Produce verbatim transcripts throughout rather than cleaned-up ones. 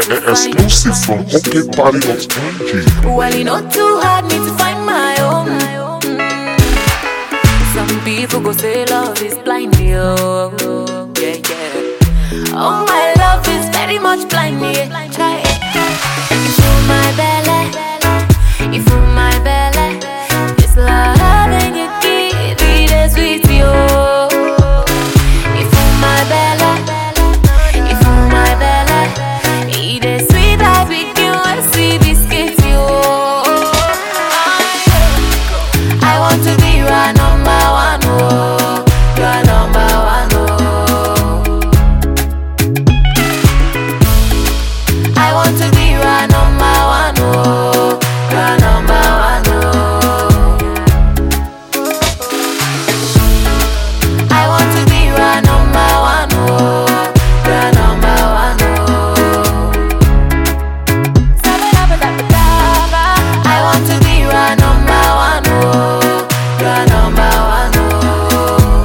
Exclusive from OK Party dot M G. Well, you know too hard me to find my own. Mm. Some people go say love is blind, yo. Yeah, yeah. Oh, my love is very much blind, yeah. Try it. You fill my belly, you fill my belly. This love and you give it as sweet, yo. You fill my belly, you fill my belly. Eat it sweet like we can see biscuits, yo. I want to be your number one, oh, your number one, oh. I want to be your number one, oh, your number one, oh. I want to be your number one, oh, your number one, oh. I want to be your number one, oh, your number one, oh.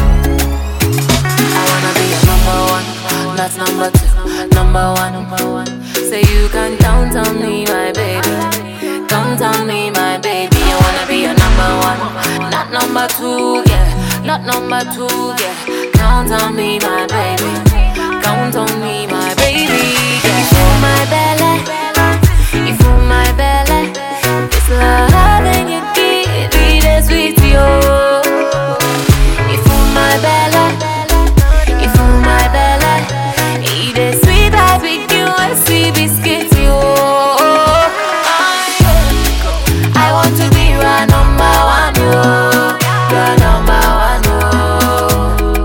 I wanna be your number one, not number two, number one, number one. Say you can count on me, my baby, count on me, my baby. I wanna be your number one, not number two, yeah, not number two, yeah. Count on me, my baby, count on me, my baby, yeah. You fill my belly, you fill my belly. This love and you give it as sweet, yo. You fill my belly, you fill my belly. Eat it sweet like we can see biscuits, yo. I want to be your number one, yo, your number one, yo.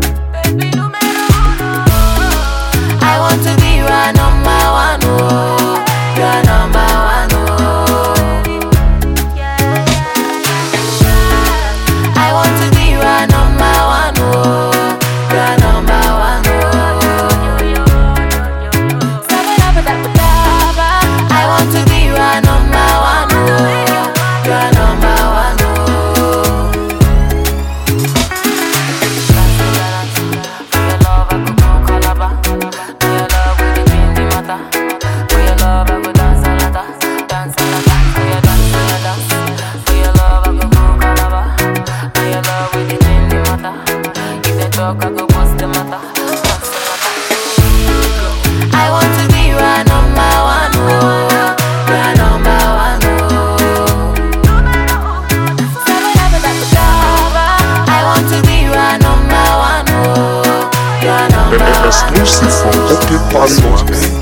I want to be your number one, oh, your number one, oh. I want to be your number one, oh, your number one, oh. I want to be your number one, oh, your number one, oh. For your love, I could go Calabar. For your love, we dey change the matter. For your love, I go dance a lata, dance a lata. For your dance, for your dance. For your love, I go go Calabar. For your love, we dey change the matter. If they talk, I go bust the matter, bust the matter. I want to be your number one, oh, your number one, oh. I want to be your number one, oh, your number one. Exclusive from OK Party dot M G.